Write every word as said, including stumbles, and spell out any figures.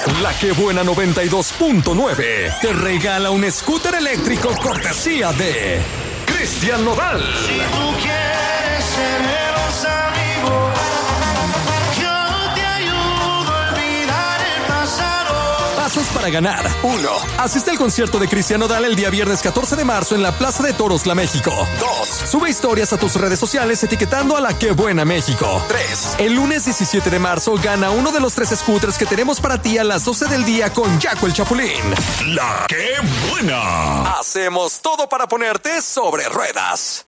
La Que Buena noventa y dos punto nueve te regala un scooter eléctrico cortesía de Cristian Nodal. Si tú quieres ser menos amigo, yo te ayudo a olvidar el pasado. Pasos para ganar. uno. Asiste al concierto de Cristian Nodal el día viernes catorce de marzo en la Plaza de Toros La México. dos. Sube historias a tus redes sociales etiquetando a La Que Buena México. tres. El lunes diecisiete de marzo gana uno de los tres scooters que tenemos para ti a las doce del día con Jaco el Chapulín. La Que Buena. Hacemos todo para ponerte sobre ruedas.